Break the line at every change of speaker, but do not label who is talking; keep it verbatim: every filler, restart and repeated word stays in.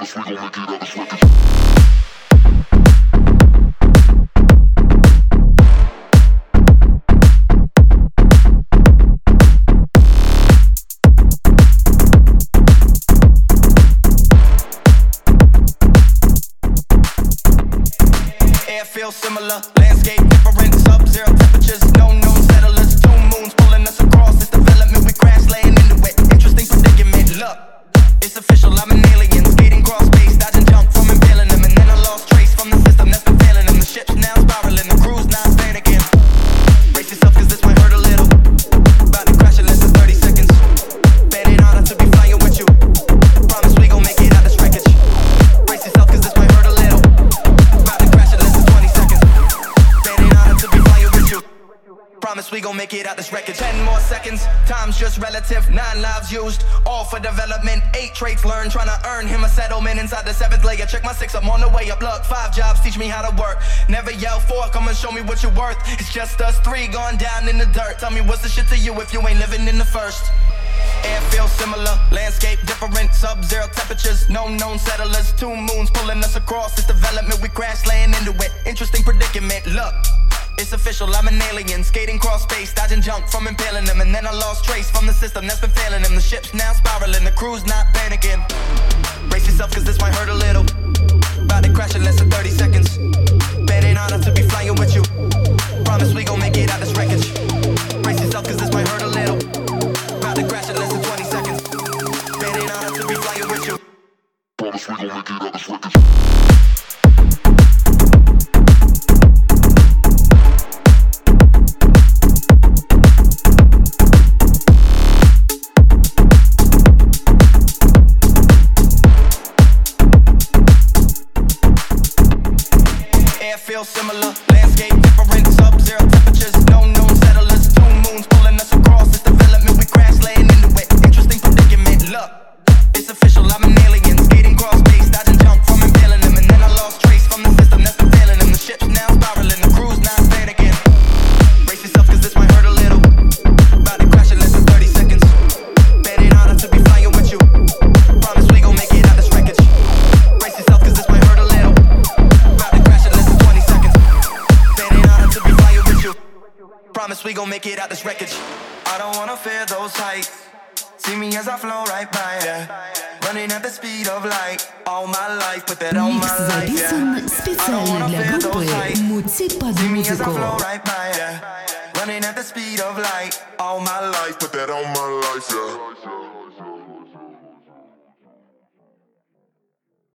Air feels similar, landscape different, sub-zero temperatures, no known settlers, two moons pulling us across this development, we crash laying into it, interesting predicament, look, it's official, I'm an alien, skating cross space, dodge and jump from impaling them, and then I lost trace from the system that's been failing them, the ship's now spiraling, the crew's not panicking, brace yourself cause this might hurt a little, about to crash in less than thirty seconds, bet it on us to be flying with you, promise we gon' make it out this wreckage, brace yourself cause this might hurt a little, about to crash in less than twenty seconds, bet it on us to be flying with you, promise we gon' make it out this wreckage. Ten more seconds, time's just relative, nine lives used, all for development, eight traits learned, trying to earn him a settlement inside the seventh layer, check my six, I'm on the way up, look, five jobs teach me how to work, never yell for, come and show me what you're worth, it's just us three going down in the dirt, tell me what's the shit to you if you ain't living in the first. Air feels similar, landscape different, sub-zero temperatures, no known settlers, two moons pulling us across this development, we crash laying into it, interesting predicament, look, it's official, I'm an alien, skating cross space, dodge and jump from impaling them, and then I lost trace from the system that's been failing them, the ship's now spiraling, the crew's not panicking, brace yourself cause this might hurt a little, about to crash in less than thirty seconds, bet it on us to be flying with you, promise we gon' make it out this wreckage, brace yourself cause this might hurt a little, about to crash in less than twenty seconds, bet it on us to be flying with you, promise we gon' make it out this wreckage. Feels similar, landscape different, sub-zero temperatures, no known settlers, two moons pulling us across this development, we crash laying into it, interesting predicament, look, it's official, I'm an alien, skating cross space, dodge and jump from impaling them, and then I lost trace from the system that's been failing them, the ship's now spiraling, the crew's not panicking, brace yourself cause this might hurt a little, about to crash in less than thirty seconds, bet it on us to be flying with you, promise we gon' make it out this wreckage, brace yourself cause this might hurt a little, about to crash in less than promise we gon' make it out this wreckage. I don't wanna fear those heights. See me as I flow right by, yeah. Running at the speed of light. All my life, put that on my life, yeah.
Специально для группы «Мути под
See me as I
музыку».
flow right by, yeah. Running at the speed of light. All my life, put that on my life, yeah.